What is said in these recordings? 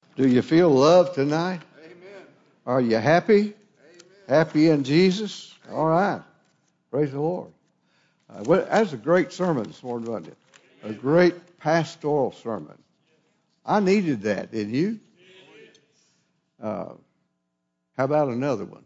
Do you feel loved tonight? Amen. Are you happy? Amen. Happy in Jesus? Amen. All right. Praise the Lord. That's a great sermon this morning, wasn't it? A great pastoral sermon. I needed that, didn't you? How about another one?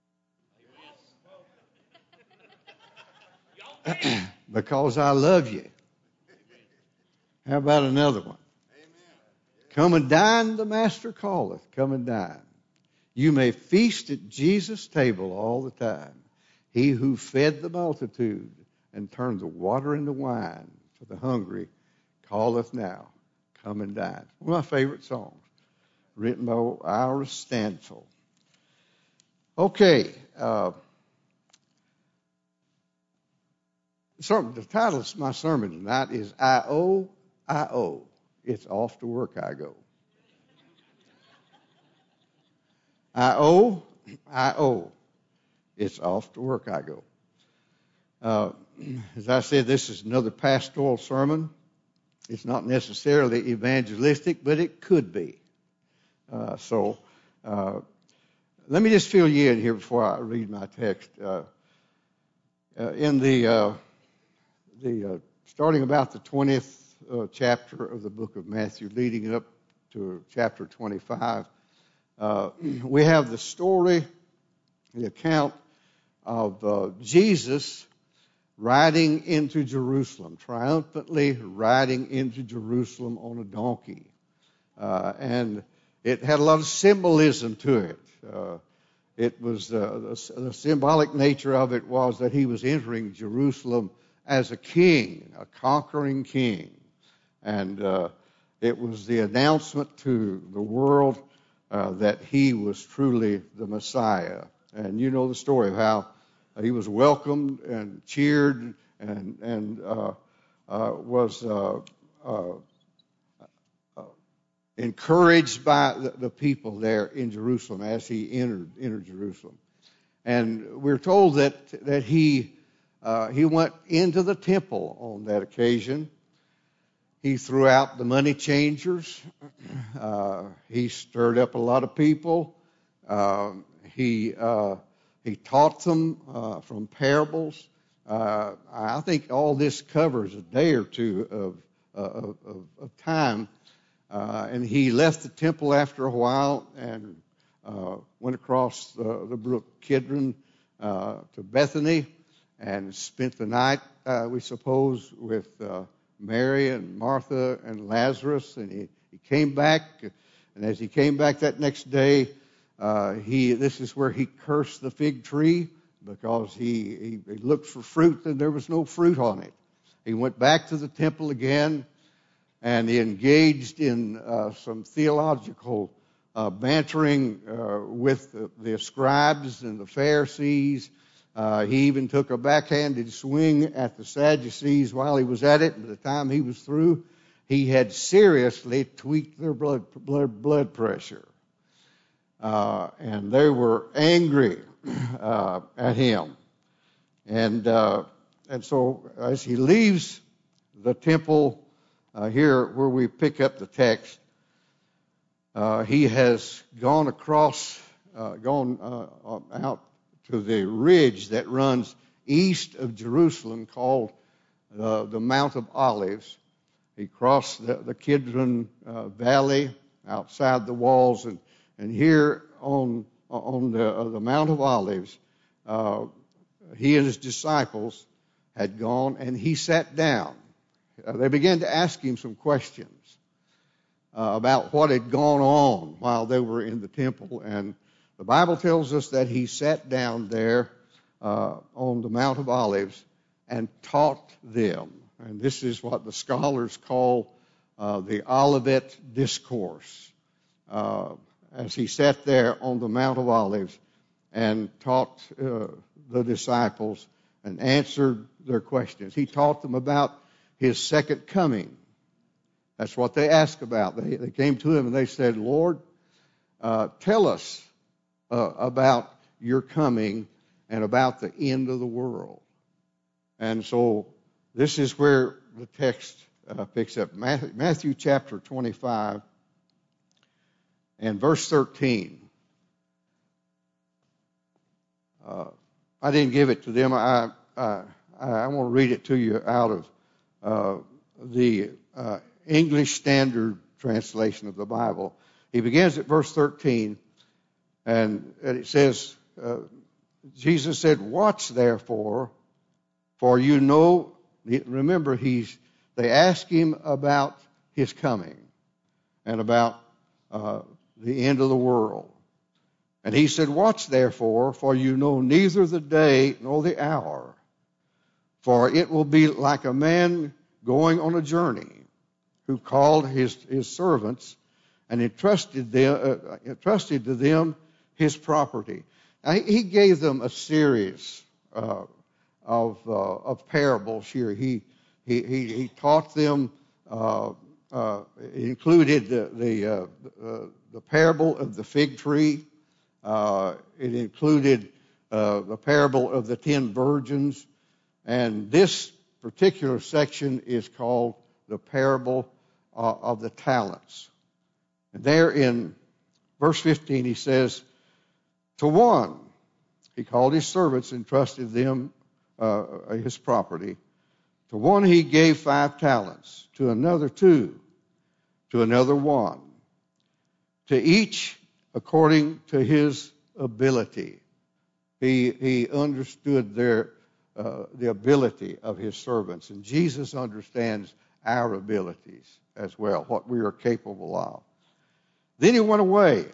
Because I love you. How about another one? Come and dine, the Master calleth. Come and dine. You may feast at Jesus' table all the time. He who fed the multitude and turned the water into wine for the hungry calleth now. Come and dine. One of my favorite songs, written by Ira Stanfill. Okay. The title of my sermon tonight is I-O. It's off to work I go. I-O. It's off to work I go. As I said, this is another pastoral sermon. It's not necessarily evangelistic, but it could be. So let me just fill you in here before I read my text. In the starting about the 20th chapter of the book of Matthew, leading up to chapter 25, we have the story, the account of Jesus riding into Jerusalem, triumphantly riding into Jerusalem on a donkey. And it had a lot of symbolism to it. It was the symbolic nature of it was that he was entering Jerusalem as a king, a conquering king. And it was the announcement to the world that he was truly the Messiah. And you know the story of how he was welcomed and cheered and was encouraged by the people there in Jerusalem as he entered Jerusalem. And we're told that he went into the temple on that occasion. He threw out the money changers. He stirred up a lot of people. He taught them from parables. I think all this covers a day or two of time. And he left the temple after a while and went across the brook Kidron to Bethany and spent the night, we suppose, with Mary and Martha and Lazarus. And he came back, and as he came back that next day, this is where he cursed the fig tree because he looked for fruit and there was no fruit on it. He went back to the temple again and he engaged in some theological bantering with the scribes and the Pharisees. He even took a backhanded swing at the Sadducees while he was at it. By the time he was through, he had seriously tweaked their blood pressure. And they were angry at him. And so as he leaves the temple, here where we pick up the text, he has gone across, out to the ridge that runs east of Jerusalem called the Mount of Olives. He crossed the Kidron Valley outside the walls, and here on the Mount of Olives, he and his disciples had gone, and he sat down. They began to ask him some questions about what had gone on while they were in the temple. And the Bible tells us that he sat down there on the Mount of Olives and taught them. And this is what the scholars call the Olivet Discourse. As he sat there on the Mount of Olives and taught the disciples and answered their questions. He taught them about his second coming. That's what they asked about. They came to him and they said, Lord, tell us about your coming and about the end of the world. And so this is where the text picks up. Matthew chapter 25 And verse 13. I didn't give it to them. I want to read it to you out of the English Standard Translation of the Bible. He begins at verse 13, and it says, Jesus said, "Watch therefore, for you know," remember, they ask him about his coming and about the end of the world. And he said, "Watch therefore, for you know neither the day nor the hour. For it will be like a man going on a journey, who called his servants and entrusted to them his property." Now, he gave them a series of parables here. He taught them. It included the parable of the fig tree. It included the parable of the 10 virgins. And this particular section is called the parable of the talents. And there in verse 15 he says, "To one, he called his servants and entrusted them his property. To one he gave 5 talents, to another 2, to another 1, to each according to his ability." He understood the ability of his servants, and Jesus understands our abilities as well, what we are capable of. Then he went away.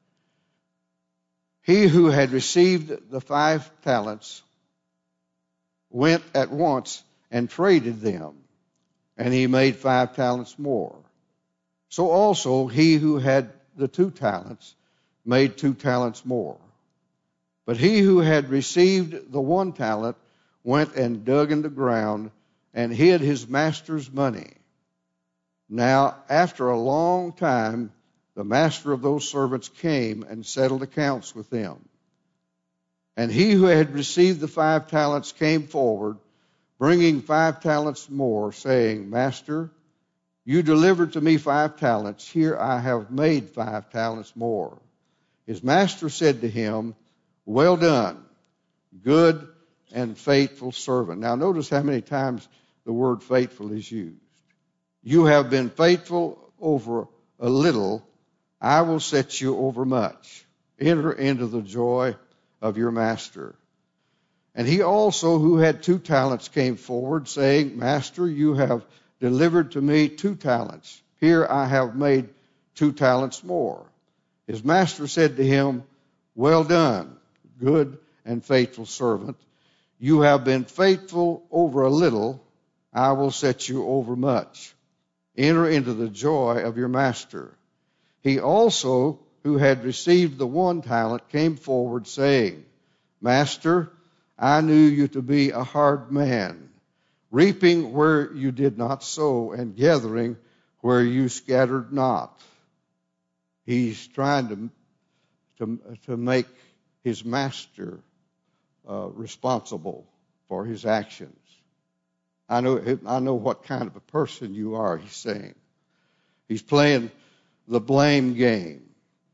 He who had received the 5 talents went at once and traded them, and he made 5 talents more. So also he who had the 2 talents made 2 talents more. But he who had received the 1 talent went and dug in the ground and hid his master's money. Now, after a long time, the master of those servants came and settled accounts with them. And he who had received the 5 talents came forward, bringing 5 talents more, saying, "Master, you delivered to me 5 talents. Here I have made 5 talents more." His master said to him, "Well done, good and faithful servant." Now notice how many times the word faithful is used. "You have been faithful over a little. I will set you over much. Enter into the joy of your master." And he also who had 2 talents came forward, saying, "Master, you have delivered to me 2 talents. Here I have made 2 talents more." His master said to him, "Well done, good and faithful servant. You have been faithful over a little. I will set you over much. Enter into the joy of your master." He also, who had received the 1 talent, came forward, saying, "Master, I knew you to be a hard man, reaping where you did not sow, and gathering where you scattered not." He's trying to make his master responsible for his actions. I know what kind of a person you are, he's saying. He's playing the blame game.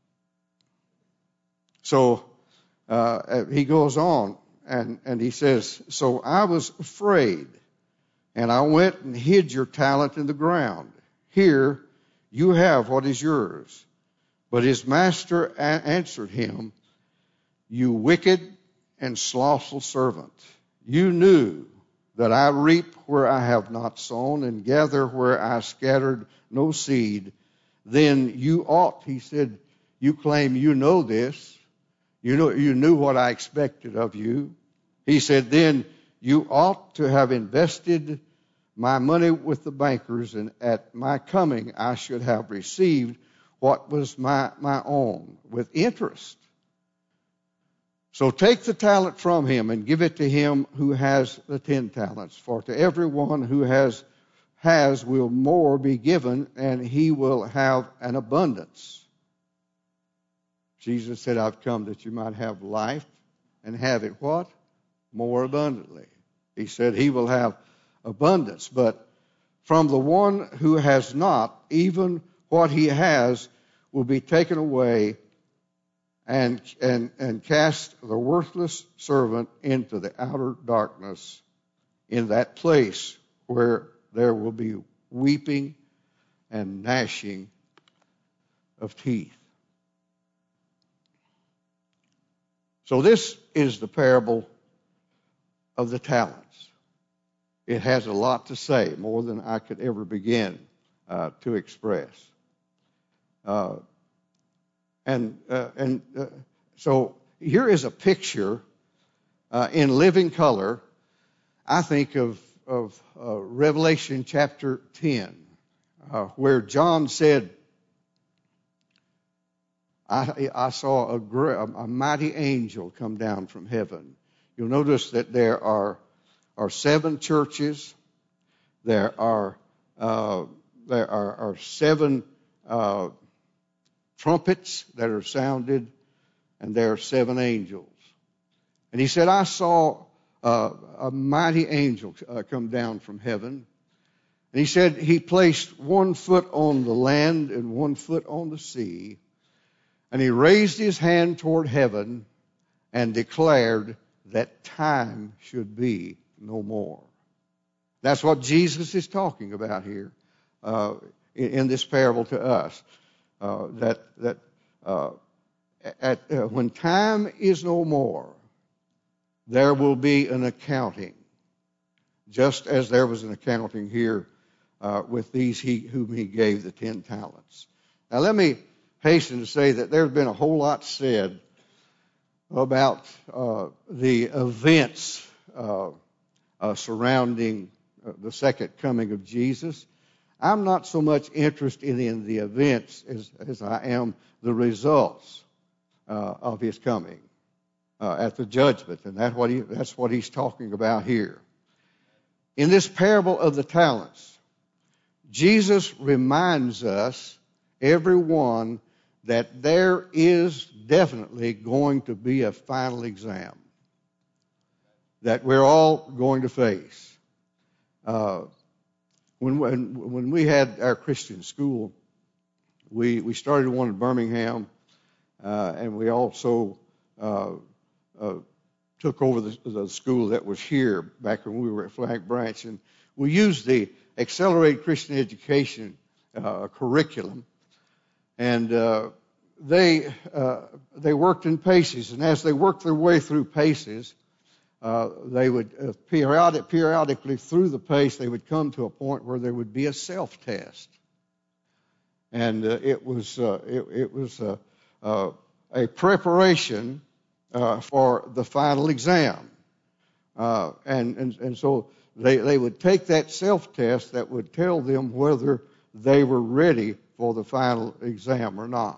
So he goes on and he says, "So I was afraid, and I went and hid your talent in the ground. Here you have what is yours." But his master answered him, "You wicked and slothful servant, you knew that I reap where I have not sown and gather where I scattered no seed. Then you ought," he said, "you claim you know this. You knew what I expected of you." He said, "Then you ought to have invested my money with the bankers, and at my coming I should have received what was my own with interest. So take the talent from him and give it to him who has the 10 talents. For to everyone who has will more be given, and he will have an abundance." Jesus said, "I've come that you might have life and have it" what? More abundantly. He said he will have abundance. But from the one who has not, even what he has will be taken away and cast the worthless servant into the outer darkness, in that place where there will be weeping and gnashing of teeth. So this is the parable of the talents. It has a lot to say, more than I could ever begin to express. So here is a picture in living color, I think, of Revelation chapter 10, where John said, I saw a mighty angel come down from heaven. You'll notice that there are 7 churches. There are 7 trumpets that are sounded, and there are 7 angels. And he said, I saw a mighty angel come down from heaven. And he said he placed 1 foot on the land and 1 foot on the sea. And he raised his hand toward heaven and declared that time should be no more. That's what Jesus is talking about here in this parable to us. When time is no more, there will be an accounting, just as there was an accounting here with these whom he gave the 10 talents. Now let me hasten to say that there's been a whole lot said about the events surrounding the second coming of Jesus. I'm not so much interested in the events as I am the results of his coming at the judgment, and that's what he's talking about here. In this parable of the talents, Jesus reminds us, everyone, that there is definitely going to be a final exam that we're all going to face. When we had our Christian school, we started one in Birmingham, and we also took over the school that was here back when we were at Flag Branch, and we used the Accelerated Christian Education curriculum, and they worked in paces, and as they worked their way through paces, they would periodically through the pace, they would come to a point where there would be a self-test, and it was a preparation for the final exam, and so they would take that self-test that would tell them whether they were ready for the final exam or not.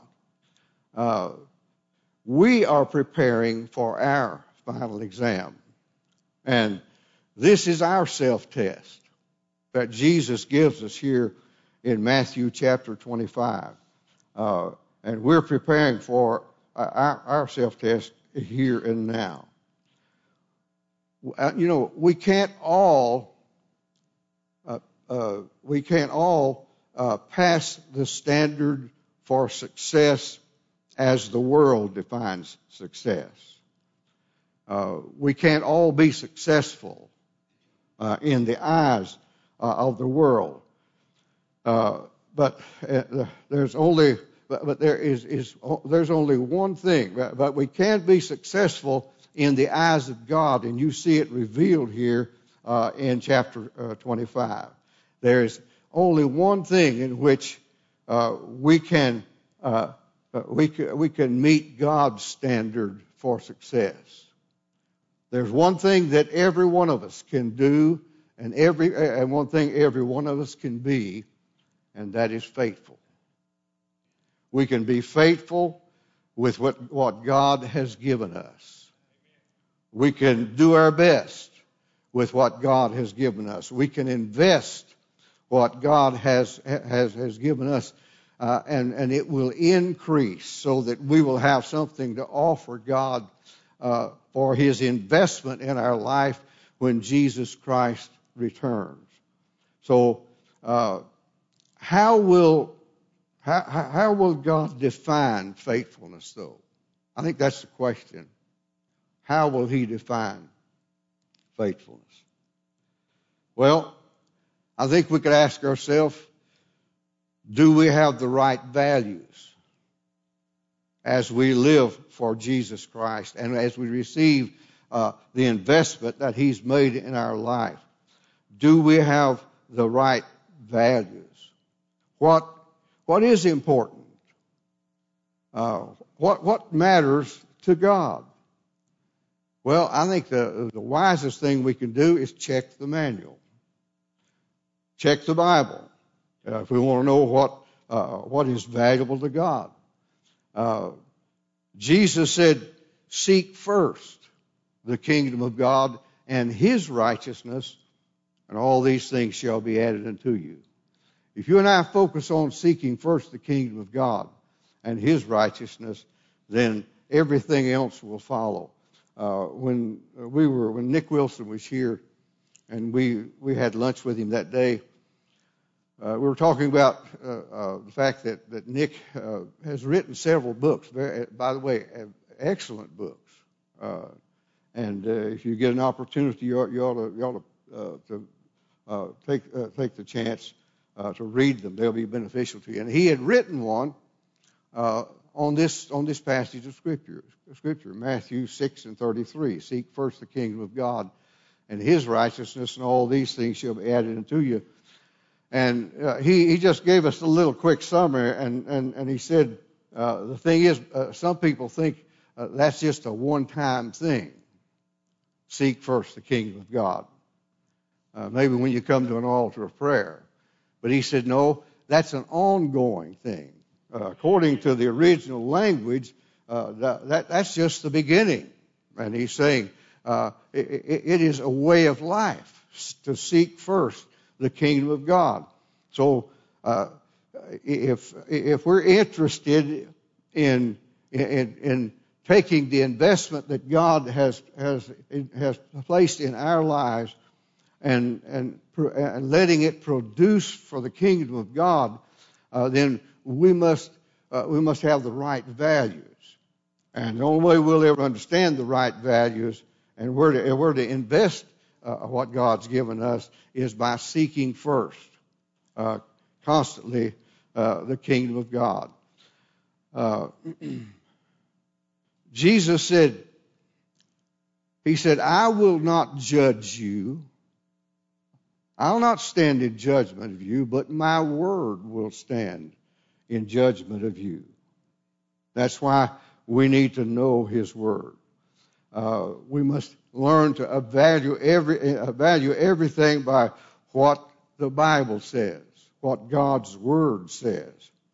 We are preparing for our final exam. And this is our self-test that Jesus gives us here in Matthew chapter 25. And we're preparing for our self-test here and now. We can't all pass the standard for success as the world defines success. We can't all be successful in the eyes of the world. But there's only one thing. But we can be successful in the eyes of God, and you see it revealed here in chapter 25. There is only one thing in which we can meet God's standard for success. There's one thing that every one of us can do, and one thing every one of us can be, and that is faithful. We can be faithful with what God has given us. We can do our best with what God has given us. We can invest what God has given us, and it will increase so that we will have something to offer God for His investment in our life when Jesus Christ returns. So, how will How will God define faithfulness, though? I think that's the question. How will He define faithfulness? Well, I think we could ask ourselves, do we have the right values as we live for Jesus Christ and as we receive the investment that He's made in our life? Do we have the right values? What is important? What matters to God? Well, I think the wisest thing we can do is check the manual. Check the Bible if we want to know what is valuable to God. Jesus said, seek first the kingdom of God and His righteousness, and all these things shall be added unto you. If you and I focus on seeking first the kingdom of God and His righteousness, then everything else will follow. When Nick Wilson was here, and we had lunch with him that day, we were talking about the fact that Nick has written several books. By the way, excellent books. And if you get an opportunity, you ought to take the chance to read them. They'll be beneficial to you. And he had written one on this passage of Scripture, Matthew 6:33. Seek first the kingdom of God and His righteousness, and all these things shall be added unto you. And he just gave us a little quick summary, and he said, the thing is, some people think that's just a one-time thing. Seek first the kingdom of God. Maybe when you come to an altar of prayer. But he said, no, that's an ongoing thing. According to the original language, that's just the beginning. And he's saying it is a way of life to seek first the kingdom of God. So if we're interested in taking the investment that God has placed in our lives and letting it produce for the kingdom of God, then we must have the right values. And the only way we'll ever understand the right values and where to invest what God's given us is by seeking first, constantly, the kingdom of God. Jesus said, He said, I will not judge you. I'll not stand in judgment of you, but my word will stand in judgment of you. That's why we need to know His word. We must learn to value everything by what the Bible says, what God's word says.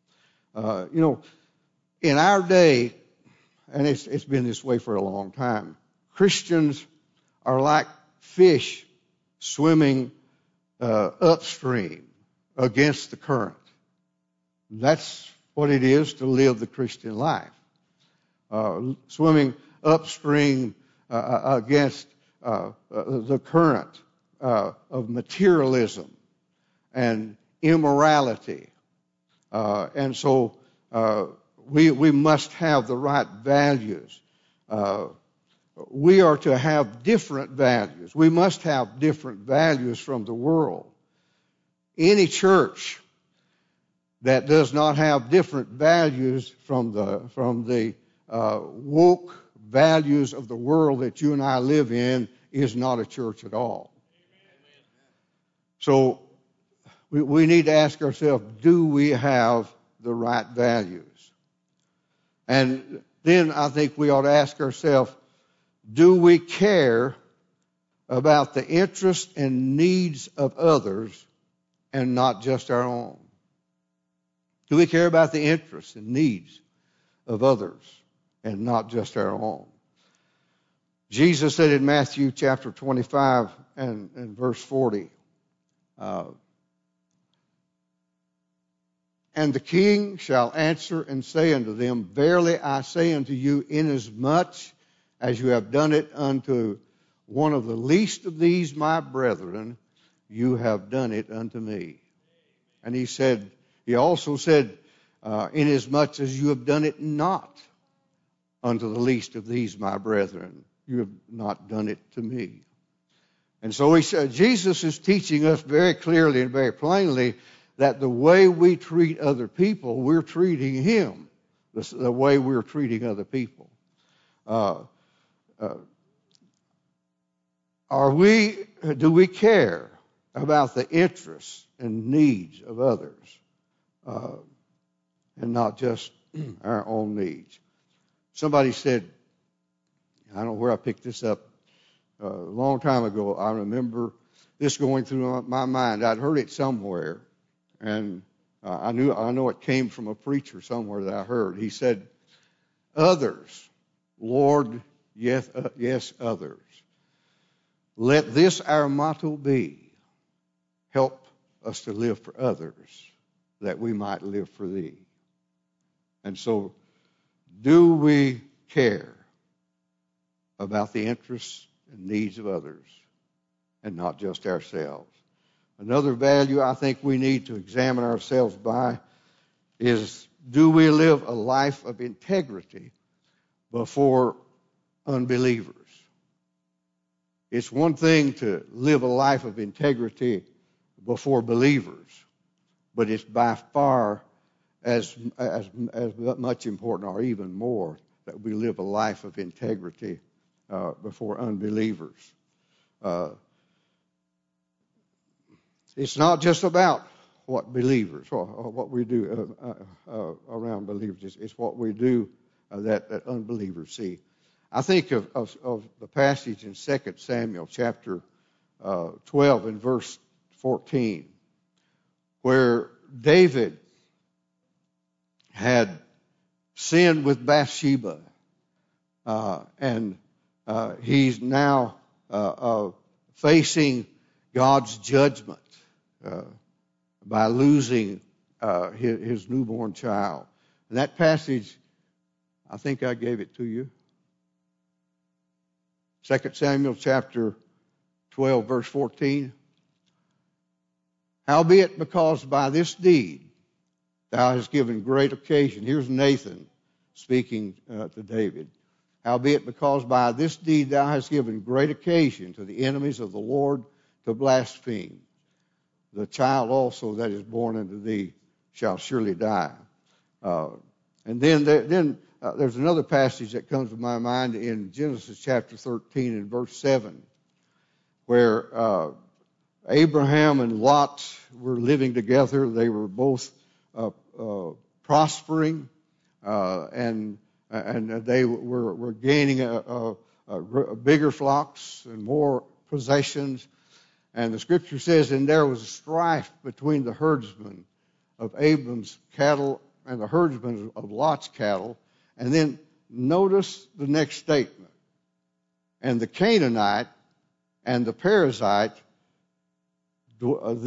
In our day, and it's been this way for a long time, Christians are like fish swimming upstream against the current. That's what it is to live the Christian life. Swimming upstream against the current of materialism and immorality. And so we must have the right values. We are to have different values. We must have different values from the world. Any church that does not have different values from the woke values of the world that you and I live in is not a church at all. So we need to ask ourselves, do we have the right values? And then I think we ought to ask ourselves, do we care about the interests and needs of others and not just our own? Do we care about the interests and needs of others and not just our own? Jesus said in Matthew chapter 25 and verse 40, and the king shall answer and say unto them, verily I say unto you, inasmuch as you have done it unto one of the least of these my brethren, you have done it unto me. And he also said, inasmuch as you have done it not unto the least of these my brethren, you have not done it to me. And so he said, Jesus is teaching us very clearly and very plainly that the way we treat other people, we're treating him the way we're treating other people. Do we care about the interests and needs of others, and not just our own needs? Somebody said, I don't know where I picked this up, a long time ago. I remember this going through my mind. I'd heard it somewhere, and I know it came from a preacher somewhere that I heard. He said, "Others, Lord, yes, others. Let this our motto be: help us to live for others, that we might live for thee." And so, do we care about the interests and needs of others and not just ourselves? Another value I think we need to examine ourselves by is, do we live a life of integrity before unbelievers? It's one thing to live a life of integrity before believers, but it's by far as much important, or even more, that we live a life of integrity before unbelievers. It's not just about what believers or what we do around believers. It's what we do that unbelievers see. I think of the passage in 2 Samuel chapter 12 and verse 14, where David had sinned with Bathsheba, and he's now facing God's judgment by losing his newborn child. And that passage, I think I gave it to you. 2 Samuel chapter 12, verse 14. Howbeit, because by this deed thou hast given great occasion. Here's Nathan speaking to David. Howbeit, because by this deed thou hast given great occasion to the enemies of the Lord to blaspheme, the child also that is born unto thee shall surely die. And then there's another passage that comes to my mind in Genesis chapter 13 and verse 7, where Abraham and Lot were living together. They were both prospering, and they were gaining a bigger flocks and more possessions. And the scripture says, and there was a strife between the herdsmen of Abram's cattle and the herdsmen of Lot's cattle. And then notice the next statement. And the Canaanite and the Perizzite dwelleth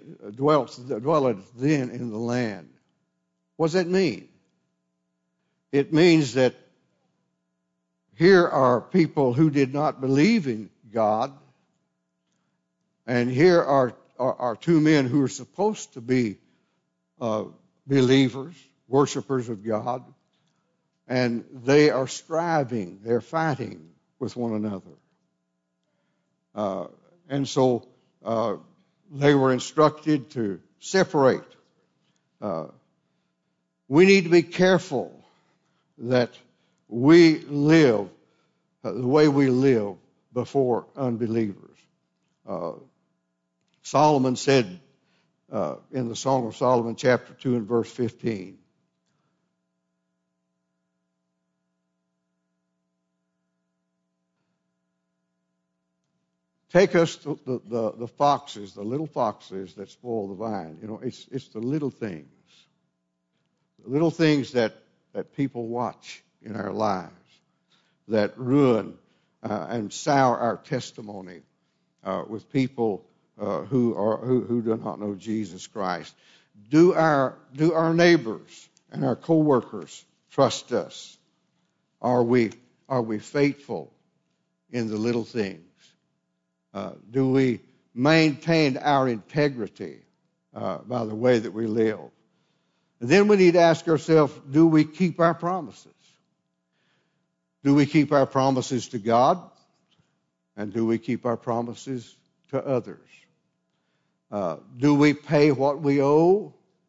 then in the land. What does that mean? It means that here are people who did not believe in God, and here are two men who are supposed to be believers, worshipers of God, and they are striving, they're fighting with one another. And so they were instructed to separate. We need to be careful that we live the way we live before unbelievers. Solomon said in the Song of Solomon, chapter 2 and verse 15, take us to the foxes, the little foxes that spoil the vine. You know, it's the little things that people watch in our lives that ruin and sour our testimony with people who do not know Jesus Christ. Do our neighbors and our co-workers trust us? Are we faithful in the little things? Do we maintain our integrity by the way that we live? And then we need to ask ourselves, do we keep our promises? Do we keep our promises to God? And do we keep our promises to others? Do we pay what we owe?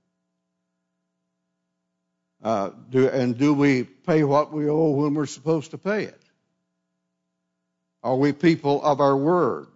Do we pay what we owe when we're supposed to pay it? Are we people of our word?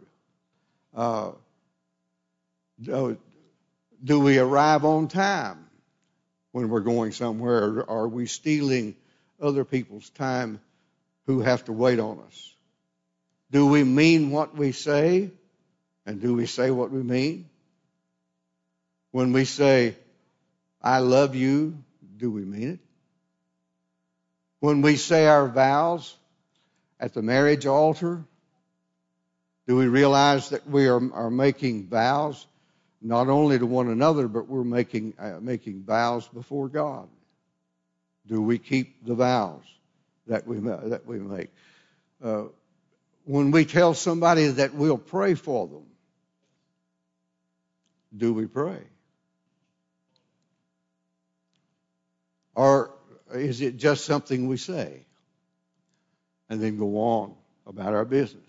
Do we arrive on time when we're going somewhere? Or are we stealing other people's time who have to wait on us? Do we mean what we say? And do we say what we mean? When we say, I love you, do we mean it? When we say our vows at the marriage altar, do we realize that we are making vows not only to one another, but we're making vows before God? Do we keep the vows that we make? When we tell somebody that we'll pray for them, do we pray? Or is it just something we say and then go on about our business?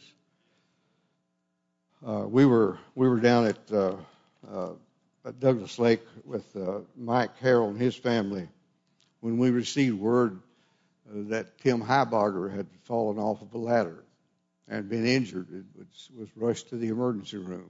We were down at Douglas Lake with Mike Harrell and his family when we received word that Tim Heibarger had fallen off of a ladder and been injured. It was rushed to the emergency room.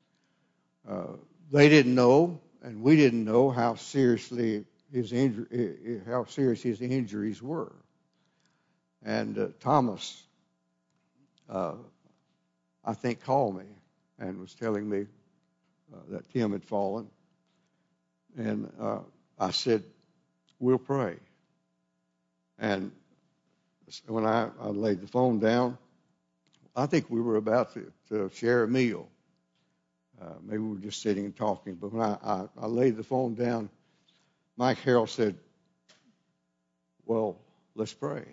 They didn't know, and we didn't know how serious his injuries were. And Thomas, I think, called me and was telling me that Tim had fallen. And I said, we'll pray. And when I laid the phone down, I think we were about to share a meal. Maybe we were just sitting and talking. But when I laid the phone down, Mike Harrell said, well, let's pray.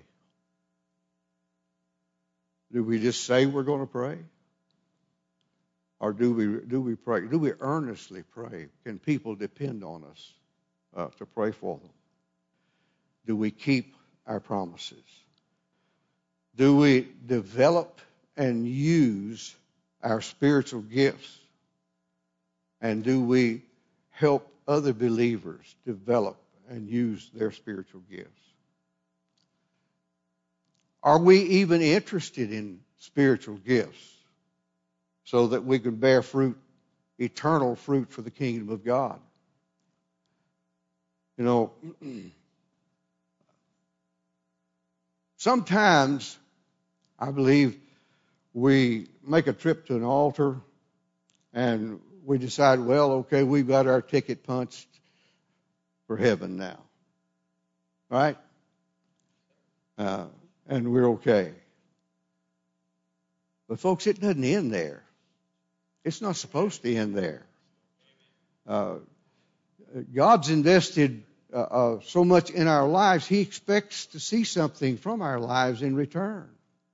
Do we just say we're going to pray? Or do we pray? Do we earnestly pray? Can people depend on us to pray for them? Do we keep our promises? Do we develop and use our spiritual gifts? And do we help other believers develop and use their spiritual gifts? Are we even interested in spiritual gifts so that we can bear fruit, eternal fruit for the kingdom of God? You know, sometimes I believe we make a trip to an altar and we decide, well, okay, we've got our ticket punched for heaven now. Right? And we're okay. But folks, it doesn't end there. It's not supposed to end there. God's invested so much in our lives, He expects to see something from our lives in return.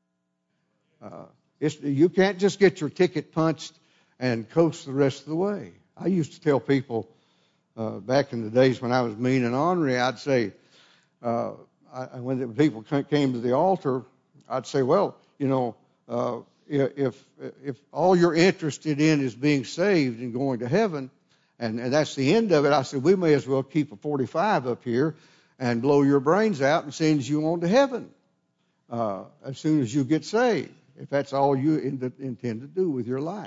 You can't just get your ticket punched and coast the rest of the way. I used to tell people back in the days when I was mean and ornery, I'd say, when the people came to the altar, I'd say, well, you know, if all you're interested in is being saved and going to heaven, and that's the end of it, I said, we may as well keep a 45 up here and blow your brains out and send you on to heaven as soon as you get saved, if that's all you intend to do with your life.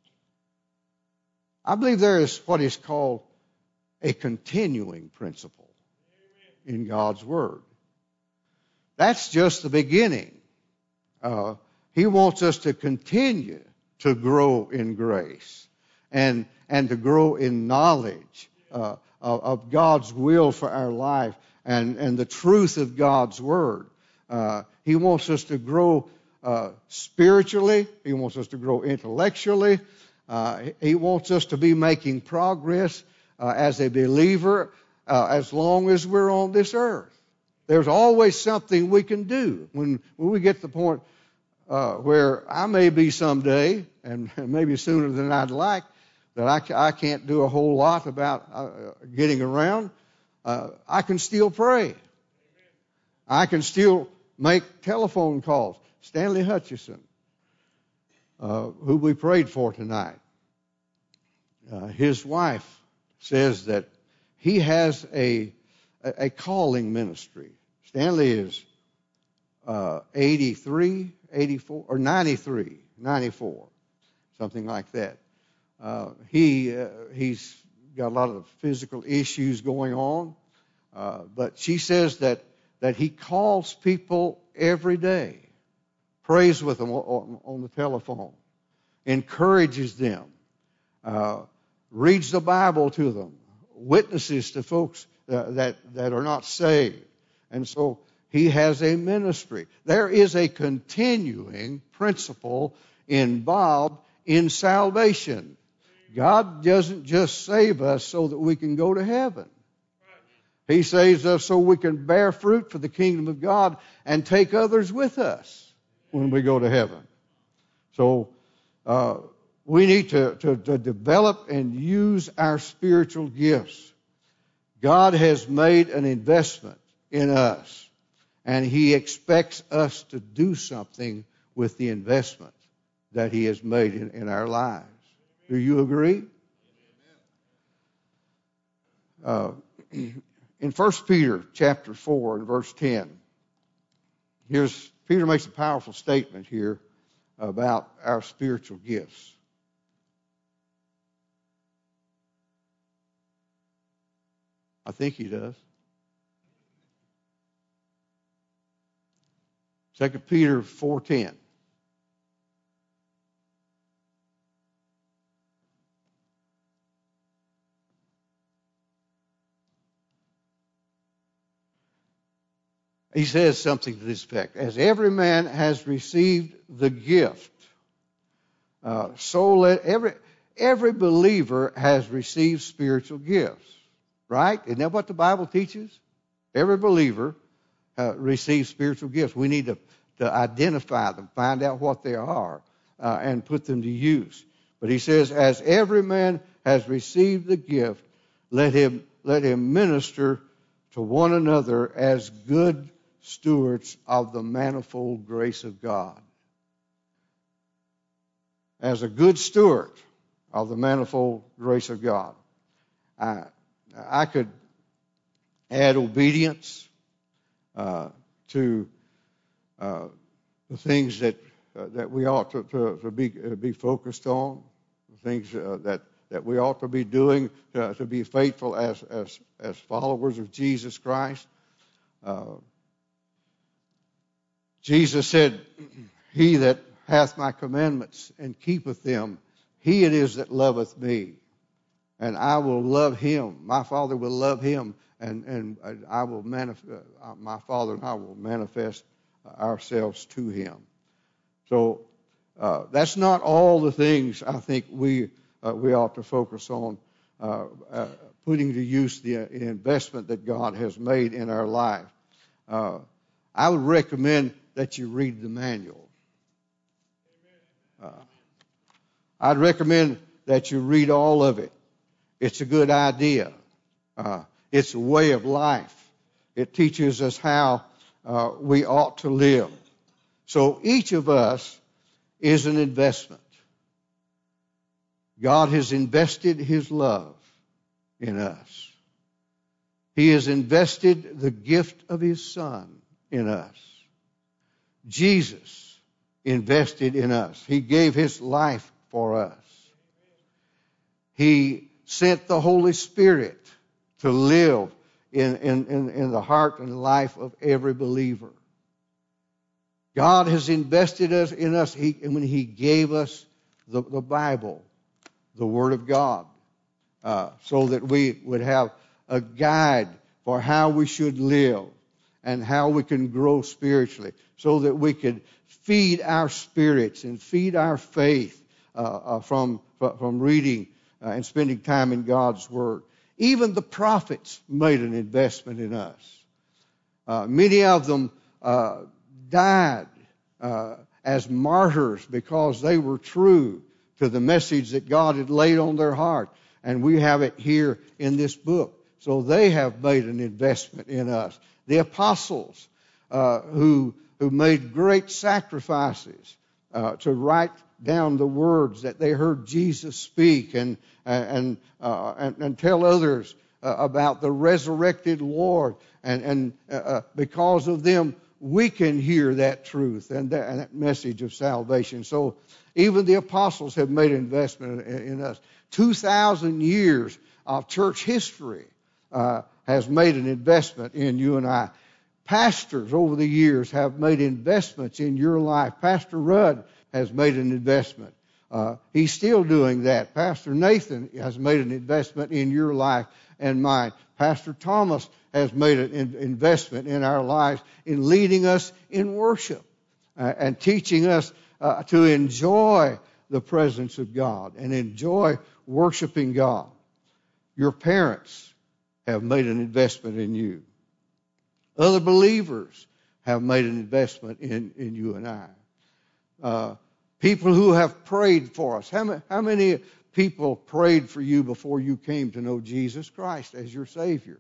I believe there is what is called a continuing principle in God's Word. That's just the beginning. He wants us to continue to grow in grace and to grow in knowledge of God's will for our life and the truth of God's Word. He wants us to grow spiritually. He wants us to grow intellectually. He wants us to be making progress as a believer as long as we're on this earth. There's always something we can do. When we get to the point where I may be someday, and maybe sooner than I'd like, that I can't do a whole lot about getting around, I can still pray. I can still make telephone calls. Stanley Hutchison, who we prayed for tonight, his wife says that he has a calling ministry. Stanley is 83, 84, or 93, 94, something like that. He's got a lot of physical issues going on, but she says that he calls people every day, prays with them on the telephone, encourages them, reads the Bible to them, witnesses to folks that are not saved. And so he has a ministry. There is a continuing principle involved in salvation. God doesn't just save us so that we can go to heaven. He saves us so we can bear fruit for the kingdom of God and take others with us when we go to heaven. So we need to develop and use our spiritual gifts. God has made an investment in us, and He expects us to do something with the investment that He has made in our lives. Do you agree? In 1 Peter chapter 4 and verse 10, Peter makes a powerful statement here about our spiritual gifts. I think he does. 2 Peter 4:10. He says something to this effect. As every man has received the gift, so let every believer has received spiritual gifts. Right? Isn't that what the Bible teaches? Every believer receives spiritual gifts. We need to identify them, find out what they are, and put them to use. But he says, as every man has received the gift, let him minister to one another as good stewards of the manifold grace of God. As a good steward of the manifold grace of God. I could add obedience to the things that we ought to be focused on, the things that we ought to be doing to be faithful as followers of Jesus Christ. Jesus said, "He that hath my commandments and keepeth them, he it is that loveth me. And I will love him. My Father will love him, and I will my Father and I will manifest ourselves to him." So that's not all the things I think we ought to focus on, putting to use the investment that God has made in our life. I would recommend that you read the manual. I'd recommend that you read all of it. It's a good idea. It's a way of life. It teaches us how we ought to live. So each of us is an investment. God has invested His love in us. He has invested the gift of His Son in us. Jesus invested in us. He gave His life for us. He sent the Holy Spirit to live in the heart and life of every believer. God has invested in us when He gave us the Bible, the Word of God, so that we would have a guide for how we should live and how we can grow spiritually, so that we could feed our spirits and feed our faith from reading and spending time in God's Word. Even the prophets made an investment in us. Many of them died as martyrs because they were true to the message that God had laid on their heart. And we have it here in this book. So they have made an investment in us. The apostles who made great sacrifices to write down the words that they heard Jesus speak and tell others about the resurrected Lord. And because of them, we can hear that truth and that message of salvation. So even the apostles have made an investment in us. 2,000 years of church history has made an investment in you and I. Pastors over the years have made investments in your life. Pastor Rudd has made an investment. He's still doing that. Pastor Nathan has made an investment in your life and mine. Pastor Thomas has made an investment in our lives in leading us in worship and teaching us to enjoy the presence of God and enjoy worshiping God. Your parents have made an investment in you. Other believers have made an investment in you and I. People who have prayed for us. How many people prayed for you before you came to know Jesus Christ as your Savior?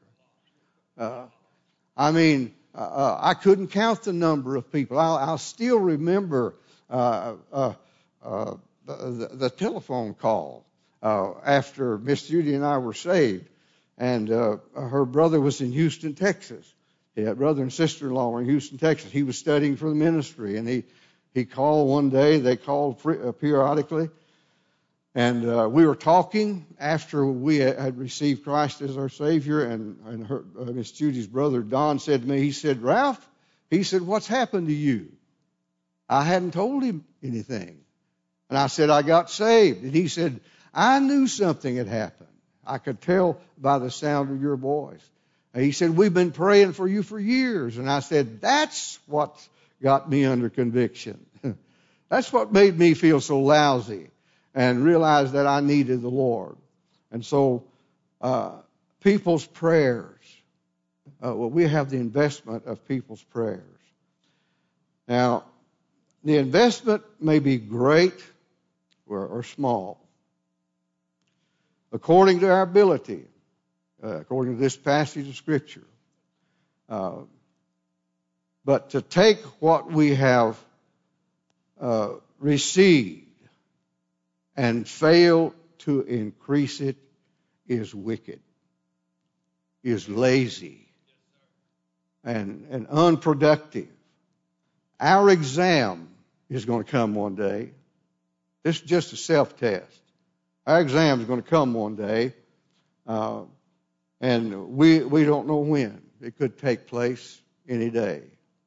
I couldn't count the number of people. I'll still remember the telephone call after Miss Judy and I were saved. And her brother was in Houston, Texas. He had brother and sister-in-law were in Houston, Texas. He was studying for the ministry, and he called one day. They called periodically. And we were talking after we had received Christ as our Savior, and her, Miss Judy's brother, Don, said to me, he said, "Ralph," he said, "what's happened to you?" I hadn't told him anything. And I said, "I got saved." And he said, "I knew something had happened. I could tell by the sound of your voice." And he said, "We've been praying for you for years." And I said, "That's what got me under conviction. That's what made me feel so lousy and realize that I needed the Lord." And so people's prayers, we have the investment of people's prayers. Now, the investment may be great or small, according to our ability, according to this passage of Scripture. But to take what we have received and fail to increase it is wicked, is lazy, and unproductive. Our exam is going to come one day. This is just a self-test. Our exam is going to come one day, and we don't know when. It could take place any day.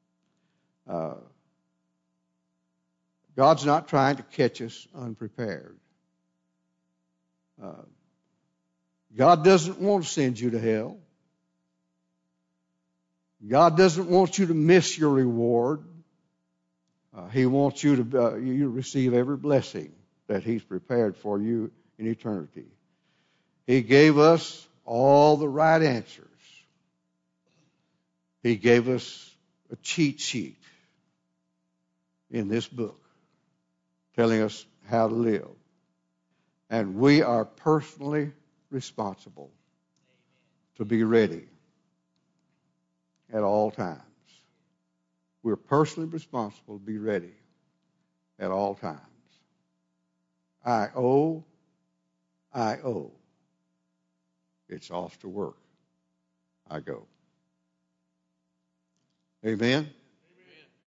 God's not trying to catch us unprepared. God doesn't want to send you to hell. God doesn't want you to miss your reward. He wants you to receive every blessing that He's prepared for you in eternity. He gave us all the right answers. He gave us a cheat sheet in this book telling us how to live. And we are personally responsible to be ready at all times. We're personally responsible to be ready at all times. I owe. It's off to work. I go. Amen.